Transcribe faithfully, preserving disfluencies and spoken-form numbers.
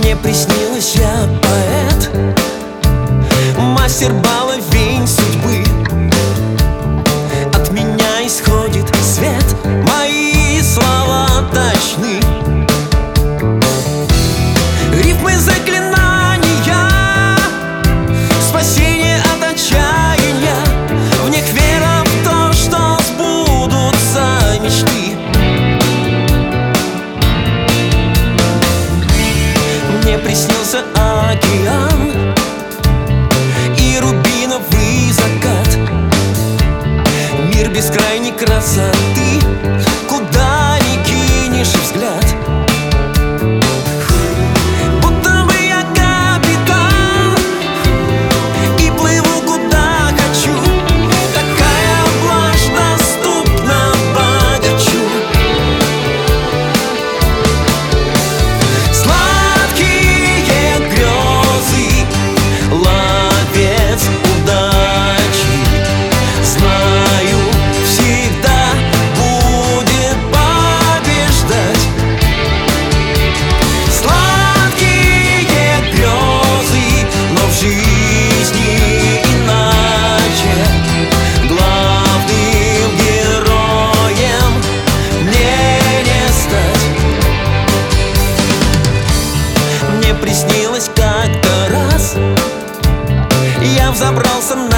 Мне приснилось, я поэт, мастер баловень судьбы. От меня исходит свет, мои слова точны. Рифмы заклинания, спасение от отчаяния. В них вера в то, что сбудутся мечты. Мне приснился океан и рубиновый закат, мир бескрайней красоты, куда ни кинешь взгляд. Будто бы я капитан и плыву куда хочу. Такая блажь доступна богачу. Сладкие грезы, ловец удачи, знаю, всегда будет побеждать. Сладкие грезы, но в жизни иначе. Главным героем мне не стать. Мне приснилось как-то раз, я взобрался на